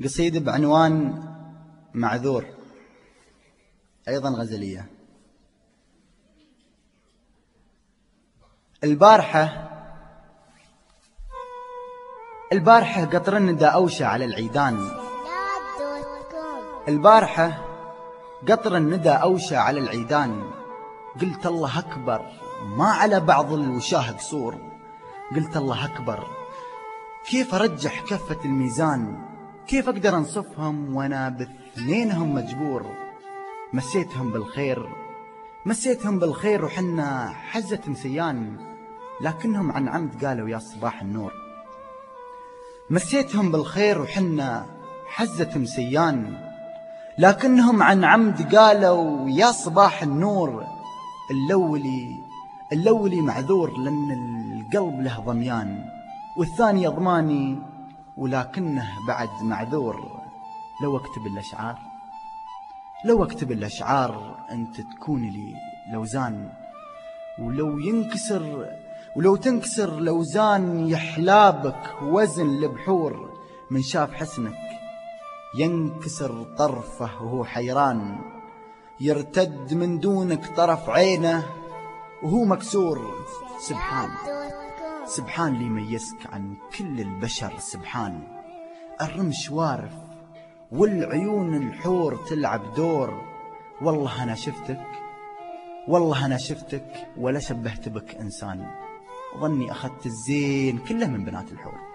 قصيدة بعنوان معذور، أيضا غزلية. البارحة قطر الندى أوشى على العيدان. البارحة قطر الندى أوشى على العيدان. قلت الله أكبر، ما على بعض الوشاه قصور. قلت الله أكبر، كيف أرجح كفة الميزان؟ كيف أقدر أنصفهم وأنا باثنينهم مجبور؟ مسيتهم بالخير وحنا حزة مسيان، لكنهم عن عمد قالوا يا صباح النور. مسيتهم بالخير وحنا حزة مسيان، لكنهم عن عمد قالوا يا صباح النور. اللولي معذور لأن القلب له ضميان، والثاني يضماني ولكنه بعد معذور. لو أكتب الأشعار أنت تكون لي لوزان، ولو تنكسر لوزان يحلابك وزن البحور. من شاف حسنك ينكسر طرفه وهو حيران، يرتد من دونك طرف عينه وهو مكسور. سبحان لي ميزك عن كل البشر. سبحان الرمش وارف والعيون الحور تلعب دور. والله أنا شفتك ولا شبهت بك إنسان، ظني أخذت الزين كله من بنات الحور.